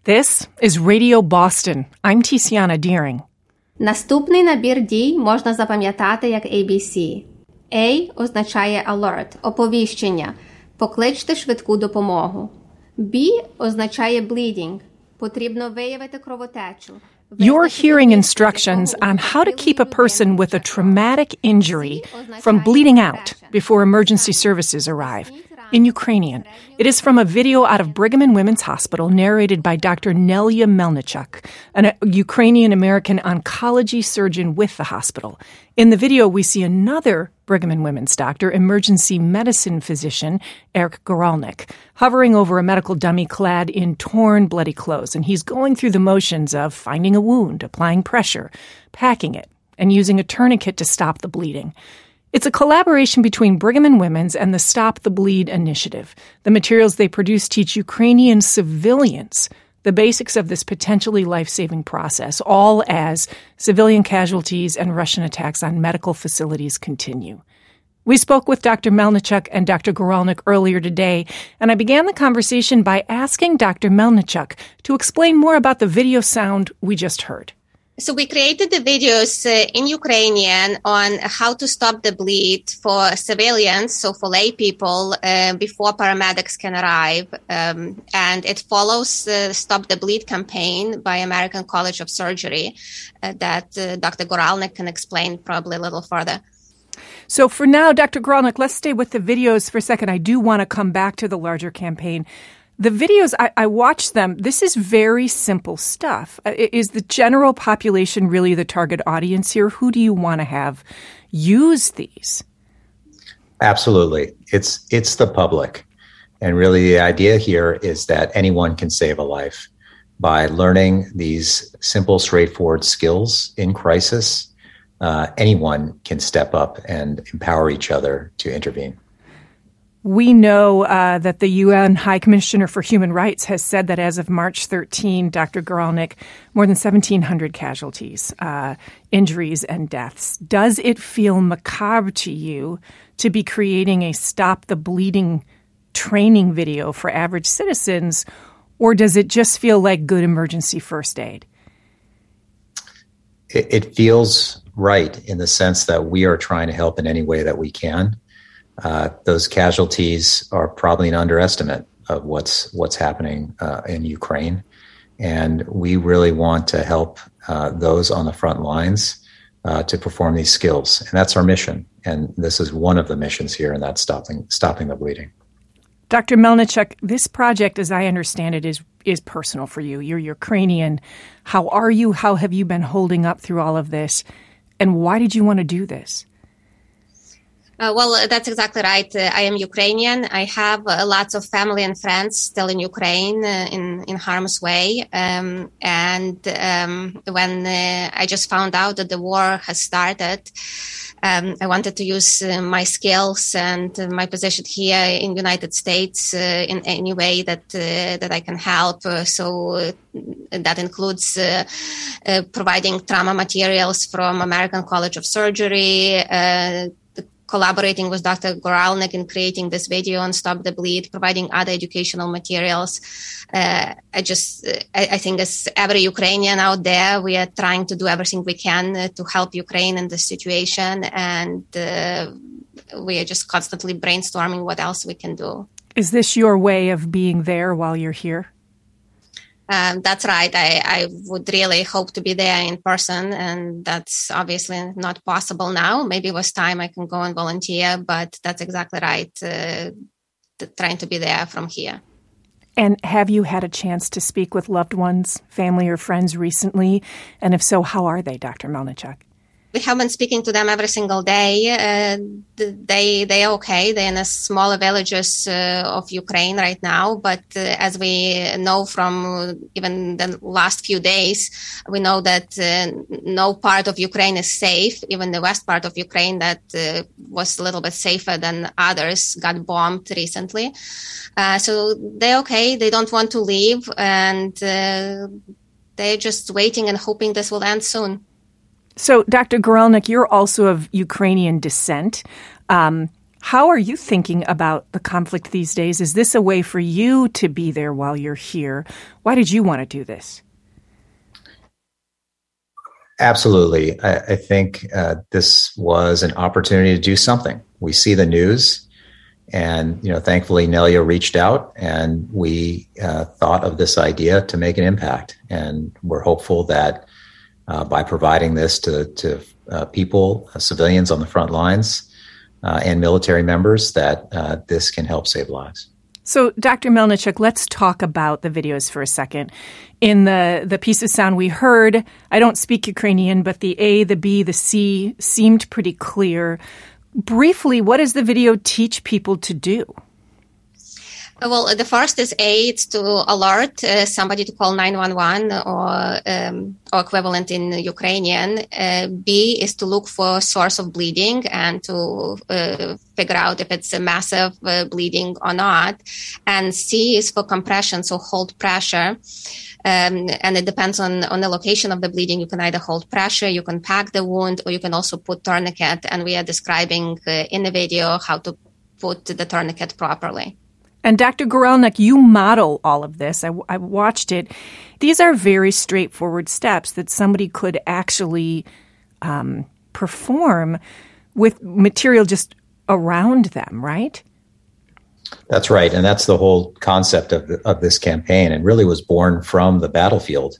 This is Radio Boston. I'm Tiziana Deering. Наступний набір дій можна запам'ятати як ABC. A означає alert, оповіщення. Покличте швидку допомогу. B означає bleeding. Потрібно виявити кровотечу. You're hearing instructions on how to keep a person with a traumatic injury from bleeding out before emergency services arrive. In Ukrainian. It is from a video out of Brigham and Women's Hospital narrated by Dr. Nelia Melnichuk, a Ukrainian-American oncology surgeon with the hospital. In the video, we see another Brigham and Women's doctor, emergency medicine physician Eric Goralnik, hovering over a medical dummy clad in torn, bloody clothes, and he's going through the motions of finding a wound, applying pressure, packing it, and using a tourniquet to stop the bleeding. It's a collaboration between Brigham and Women's and the Stop the Bleed initiative. The materials they produce teach Ukrainian civilians the basics of this potentially life-saving process, all as civilian casualties and Russian attacks on medical facilities continue. We spoke with Dr. Melnichuk and Dr. Goralnik earlier today, and I began the conversation by asking Dr. Melnichuk to explain more about the video sound we just heard. So we created the videos in Ukrainian on how to stop the bleed for civilians, so for lay people, before paramedics can arrive. And it follows the Stop the Bleed campaign by American College of Surgery that Dr. Goralnik can explain probably a little further. So for now, Dr. Goralnik, let's stay with the videos for a second. I do want to come back to the larger campaign. The videos, I watched them. This is very simple stuff. Is the general population really the target audience here? Who do you want to have use these? Absolutely. It's the public. And really the idea here is that anyone can save a life by learning these simple, straightforward skills in crisis. Anyone can step up and empower each other to intervene. We know that the UN High Commissioner for Human Rights has said that as of March 13, Dr. Goralnik, more than 1,700 casualties, injuries, and deaths. Does it feel macabre to you to be creating a Stop the Bleeding training video for average citizens, or does it just feel like good emergency first aid? It feels right in the sense that we are trying to help in any way that we can. Those casualties are probably an underestimate of what's happening in Ukraine, and we really want to help those on the front lines to perform these skills, and that's our mission. And this is one of the missions here, and that's stopping the bleeding. Dr. Melnichuk, this project, as I understand it, is personal for you. You're Ukrainian. How are you? How have you been holding up through all of this? And why did you want to do this? Well, that's exactly right. I am Ukrainian. I have lots of family and friends still in Ukraine in harm's way. When I just found out that the war has started, I wanted to use my skills and my position here in the United States in any way that I can help. So that includes providing trauma materials from American College of Surgery, collaborating with Dr. Goralnik in creating this video on Stop the Bleed, providing other educational materials. I think as every Ukrainian out there, we are trying to do everything we can to help Ukraine in this situation. And we are just constantly brainstorming what else we can do. Is this your way of being there while you're here? That's right. I would really hope to be there in person, and that's obviously not possible now. Maybe with time I can go and volunteer, but that's exactly right. Trying to be there from here. And have you had a chance to speak with loved ones, family or friends recently? And if so, how are they, Dr. Melnichuk? We have been speaking to them every single day. They are okay. They're in the smaller villages of Ukraine right now. But as we know from even the last few days, we know that no part of Ukraine is safe. Even the west part of Ukraine that was a little bit safer than others got bombed recently. So they're okay. They don't want to leave. And they're just waiting and hoping this will end soon. So, Dr. Goralnik, you're also of Ukrainian descent. How are you thinking about the conflict these days? Is this a way for you to be there while you're here? Why did you want to do this? Absolutely. I think this was an opportunity to do something. We see the news, and thankfully Nelia reached out, and we thought of this idea to make an impact. And we're hopeful that by providing this to people, civilians on the front lines, and military members, that this can help save lives. So, Dr. Melnichuk, let's talk about the videos for a second. In the piece of sound we heard, I don't speak Ukrainian, but the A, the B, the C seemed pretty clear. Briefly, what does the video teach people to do? Well, the first is A, it's to alert somebody to call 911 or equivalent in Ukrainian. B is to look for source of bleeding and to figure out if it's a massive bleeding or not. And C is for compression, so hold pressure. And it depends on the location of the bleeding. You can either hold pressure, you can pack the wound, or you can also put tourniquet. And we are describing in the video how to put the tourniquet properly. And Dr. Gorelnik, you model all of this. I watched it. These are very straightforward steps that somebody could actually perform with material just around them, right? That's right. And that's the whole concept of this campaign, and really was born from the battlefield.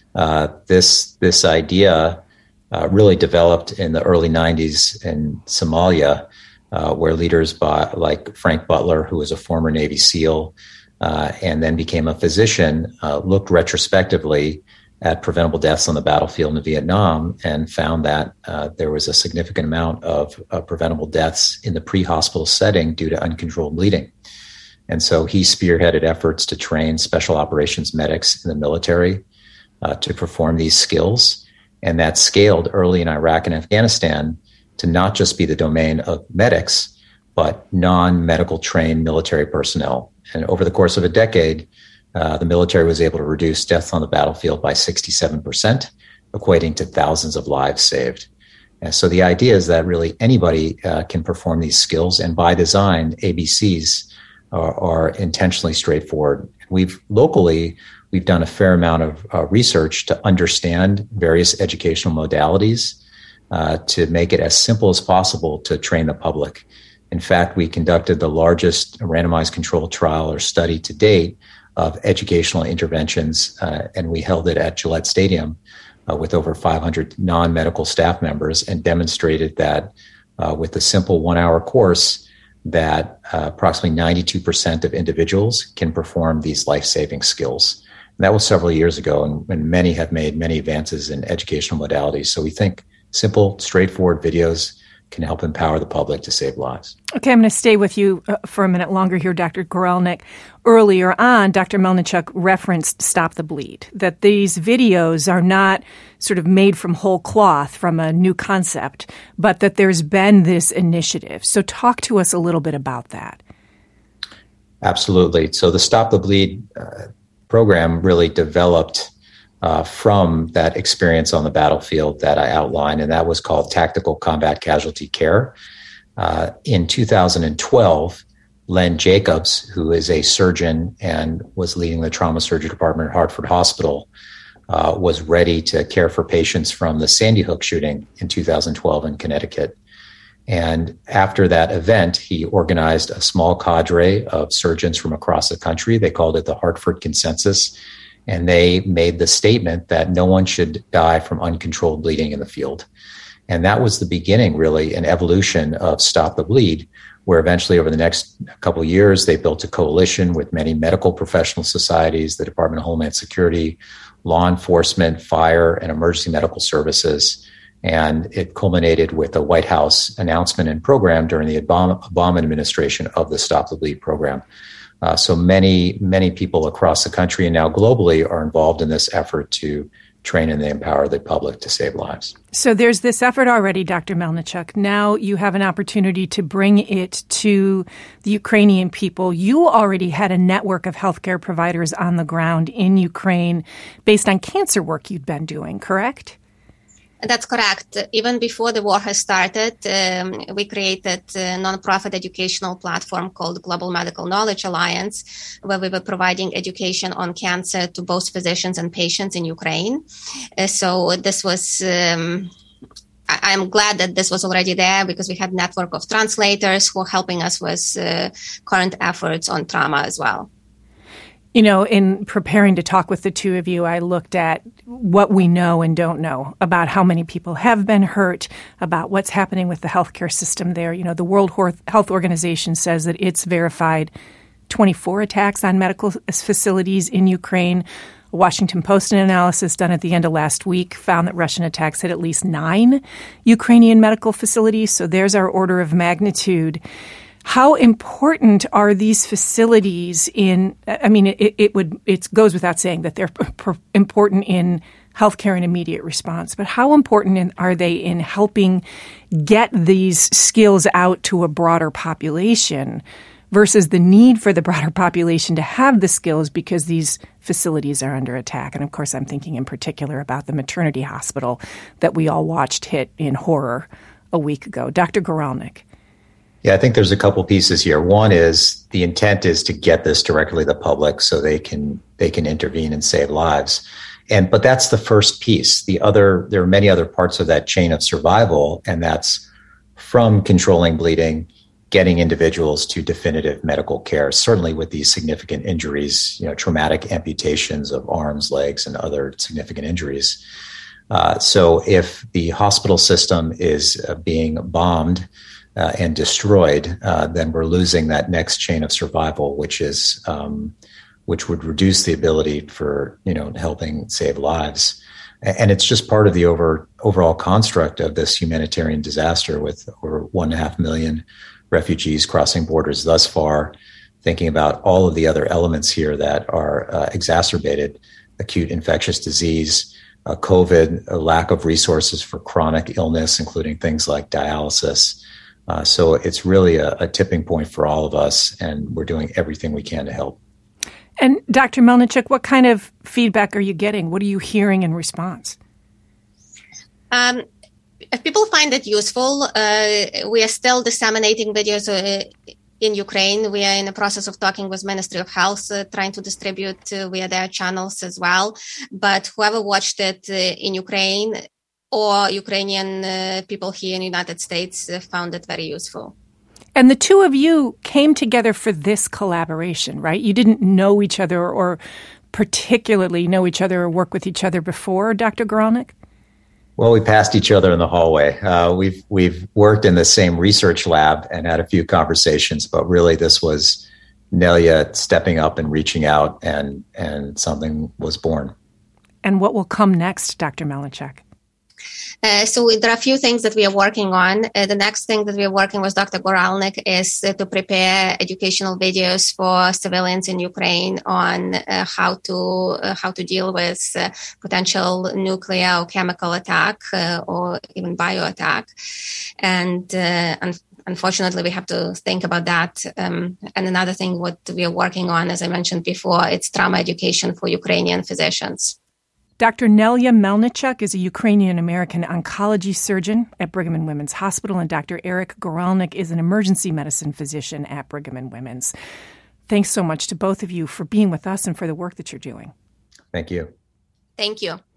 This idea really developed in the early 90s in Somalia, where leaders like Frank Butler, who was a former Navy SEAL and then became a physician, looked retrospectively at preventable deaths on the battlefield in Vietnam and found that there was a significant amount of preventable deaths in the pre-hospital setting due to uncontrolled bleeding. And so he spearheaded efforts to train special operations medics in the military to perform these skills. And that scaled early in Iraq and Afghanistan to not just be the domain of medics, but non-medical trained military personnel. And over the course of a decade, the military was able to reduce deaths on the battlefield by 67%, equating to thousands of lives saved. And so the idea is that really anybody can perform these skills, and by design, ABCs are intentionally straightforward. We've done a fair amount of research to understand various educational modalities to make it as simple as possible to train the public. In fact, we conducted the largest randomized controlled trial or study to date of educational interventions, and we held it at Gillette Stadium with over 500 non-medical staff members, and demonstrated that with a simple 1-hour course, that approximately 92% of individuals can perform these life-saving skills. And that was several years ago, and many have made many advances in educational modalities. So we think simple, straightforward videos can help empower the public to save lives. Okay, I'm going to stay with you for a minute longer here, Dr. Gorelnik. Earlier on, Dr. Melnichuk referenced Stop the Bleed, that these videos are not sort of made from whole cloth from a new concept, but that there's been this initiative. So talk to us a little bit about that. Absolutely. So the Stop the Bleed program really developed from that experience on the battlefield that I outlined, and that was called Tactical Combat Casualty Care. In 2012, Len Jacobs, who is a surgeon and was leading the trauma surgery department at Hartford Hospital, was ready to care for patients from the Sandy Hook shooting in 2012 in Connecticut. And after that event, he organized a small cadre of surgeons from across the country. They called it the Hartford Consensus. And they made the statement that no one should die from uncontrolled bleeding in the field. And that was the beginning, really, an evolution of Stop the Bleed, where eventually over the next couple of years, they built a coalition with many medical professional societies, the Department of Homeland Security, law enforcement, fire, and emergency medical services. And it culminated with a White House announcement and program during the Obama administration of the Stop the Bleed program. So many people across the country and now globally are involved in this effort to train and empower the public to save lives. So there's this effort already, Dr. Melnichuk. Now you have an opportunity to bring it to the Ukrainian people. You already had a network of healthcare providers on the ground in Ukraine based on cancer work you'd been doing, correct? That's correct. Even before the war has started, we created a nonprofit educational platform called Global Medical Knowledge Alliance, where we were providing education on cancer to both physicians and patients in Ukraine. So this was... I'm glad that this was already there because we had a network of translators who are helping us with current efforts on trauma as well. You know, in preparing to talk with the two of you, I looked at what we know and don't know about how many people have been hurt, about what's happening with the healthcare system there. You know, the World Health Organization says that it's verified 24 attacks on medical facilities in Ukraine. A Washington Post analysis done at the end of last week found that Russian attacks hit at least 9 Ukrainian medical facilities. So there's our order of magnitude. How important are these facilities in, I mean, it goes without saying that they're important in healthcare and immediate response, but how important are they in helping get these skills out to a broader population versus the need for the broader population to have the skills because these facilities are under attack? And of course, I'm thinking in particular about the maternity hospital that we all watched hit in horror a week ago. Dr. Guralnik. Yeah, I think there's a couple pieces here. One is the intent is to get this directly to the public so they can intervene and save lives. But that's the first piece. There are many other parts of that chain of survival, and that's from controlling bleeding, getting individuals to definitive medical care, certainly with these significant injuries, you know, traumatic amputations of arms, legs, and other significant injuries. So if the hospital system is being bombed and destroyed, then we're losing that next chain of survival, which would reduce the ability for, you know, helping save lives. And it's just part of the overall construct of this humanitarian disaster with over 1.5 million refugees crossing borders thus far, thinking about all of the other elements here that are exacerbated: acute infectious disease, COVID, a lack of resources for chronic illness, including things like dialysis. So it's really a tipping point for all of us, and we're doing everything we can to help. And Dr. Melnichuk, what kind of feedback are you getting? What are you hearing in response? If people find it useful, we are still disseminating videos in Ukraine. We are in the process of talking with Ministry of Health, trying to distribute via their channels as well. But whoever watched it in Ukraine or Ukrainian people here in the United States found it very useful. And the two of you came together for this collaboration, right? You didn't know each other or particularly know each other or work with each other before, Dr. Guralnik? Well, we passed each other in the hallway. We've worked in the same research lab and had a few conversations, but really this was Nelia stepping up and reaching out, and something was born. And what will come next, Dr. Melnichuk? So there are a few things that we are working on. The next thing that we are working with Dr. Guralnik is to prepare educational videos for civilians in Ukraine on how to deal with potential nuclear or chemical attack or even bio attack. And unfortunately, we have to think about that. And another thing what we are working on, as I mentioned before, it's trauma education for Ukrainian physicians. Dr. Nelia Melnichuk is a Ukrainian-American oncology surgeon at Brigham and Women's Hospital, and Dr. Eric Guralnik is an emergency medicine physician at Brigham and Women's. Thanks so much to both of you for being with us and for the work that you're doing. Thank you. Thank you.